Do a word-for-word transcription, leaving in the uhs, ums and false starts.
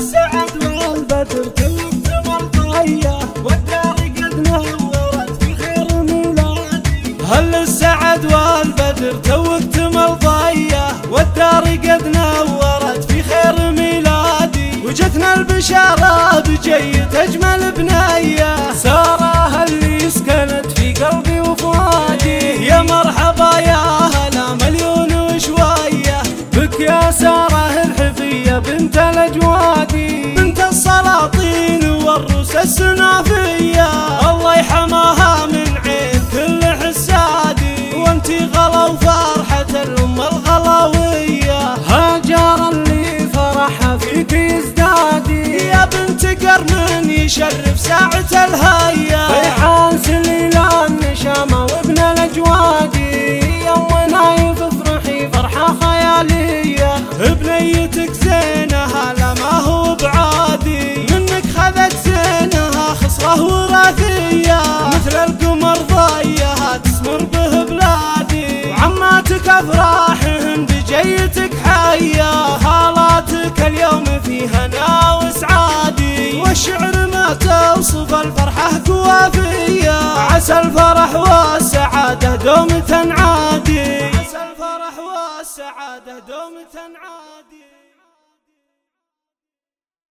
السعد والبدر توك مرضية والدار قد نورت في خير ميلادي. هل السعد والبدر توك مرضية والدار قد نورت في خير ميلادي. وجتنا البشارة بجيت أجمل بنية سارة اللي سكنت في قلبي وفؤادي. يا مرحبا يا هلا مليون وشوية بك يا سارة الحفية بنت الأجوادي، بنت السلاطين والروس السنافية. الله يحماها من عين كل حسادي وانتي غلا وفرحة الأم الغلاوية. هاجر اللي فرحها فيك يزدادي يا بنت قرن يشرف ساعة الهيا. ريحان سليلان نشامة وابن الأجوادي يوم نايف افرحي فرحة خيالية. بنيتك زينها لا ما هو بعادي منك خذت زينها خصرة وراثية. مثل القمر ضيها تسمر به بلادي وعماتك افراحهم بجيتك حية. خالاتك اليوم في هنا وسعادي والشعر ما توصف الفرحة قوافية. عسى الفرح والسعادة دوم تنعاد